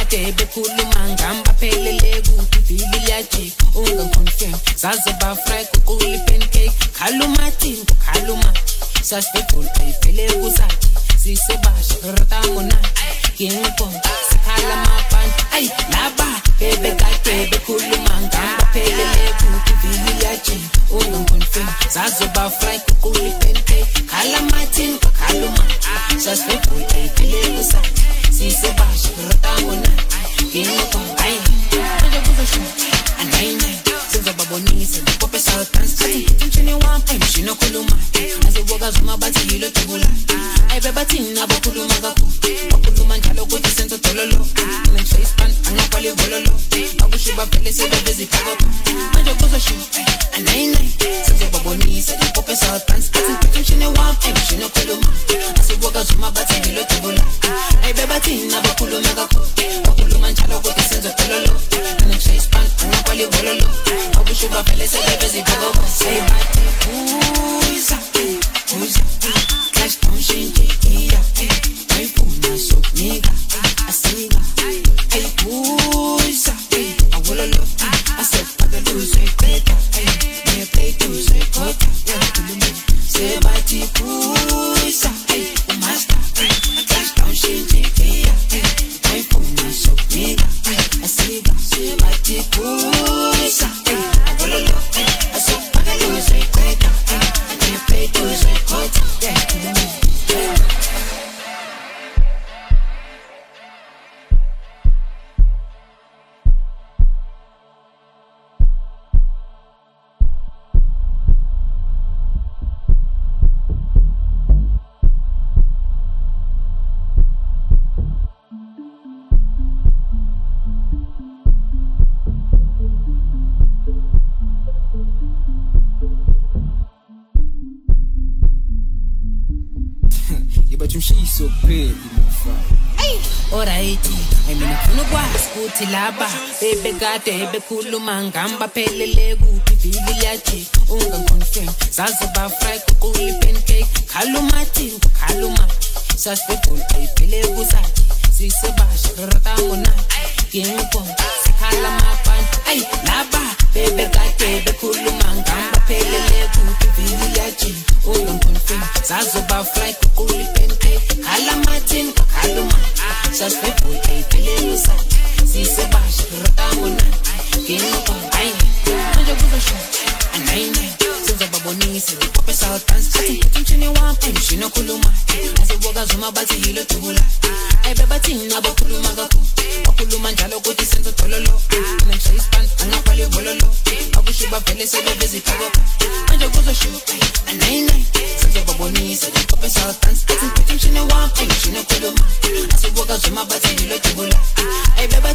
bekade bekhuluma ngihamba phelele kuphi vili liyajika ungaconfirm zaze bafry kuquli pancake khaluma suspectful ayiphele kuzathi sisebasha ratamona kingo sikhala mapani ay laba bekade bekhuluma ngihamba phelele kuphi vili liyajika ungaconfirm zaze bafry kuquli pancake khaluma suspectful ayiphele kuzathi sisebasha ratamona kingo ay manje kuzosho anayine senza babonise pope saltans attention wampa mshino khuluma aziboka zuma bathi yilo tebula ayibe bathina bokhuluma kakhulu njalo ukuthi senza dololo ngisho ispan angakwali vololo akushiba vele sebevezi phako manje kuzosho anayine senza babonise pope saltans attention wampa mshino khuluma aziboka zuma bathi yilo tebula ayibe bathina bokhuluma kakhulu njalo ukuthi senza dololo ngisho ispan angakwali vololo akushiba vele sebevezi phako say bati uza cash don't change yeah I funa so nigga asiga ay uza awololo asep paga lose better me play to say kota say bati uza master cash don't change yeah I funa so nigga asiga say bati uza awololo asep paga lose better me play to say kota She's so pretty, my friend. Alright, I mean ufuna ukwazi ukuthi laba bekade bekhuluma ngihamba phelele kuphi vili liyajika ungaconfirm zaze bafry kuquli pancake khaluma suspectful ayiphele kuzathi sisebasha ratamona kingo sikhala mapani ay laba bekade bekhuluma ngihamba phelele kuphi vili liyajika ungaconfirm zaze bafry kuquli pancake khaluma suspectful ayiphele kuzathi sisebasha ratamona kingo ay manje kuzosho anayine senza babonise pope saltans attention wampa mshino khuluma aziboka zuma bathi yilo tebula ayibe bathina bokhuluma kakhulu njalo ukuthi senza dololo ngisho ispan angakwali vololo akushiba vele sebevezi phako manje kuzosho anayine senza babonise pope saltans attention wampa mshino khuluma aziboka zuma bathi yilo tebula ayibe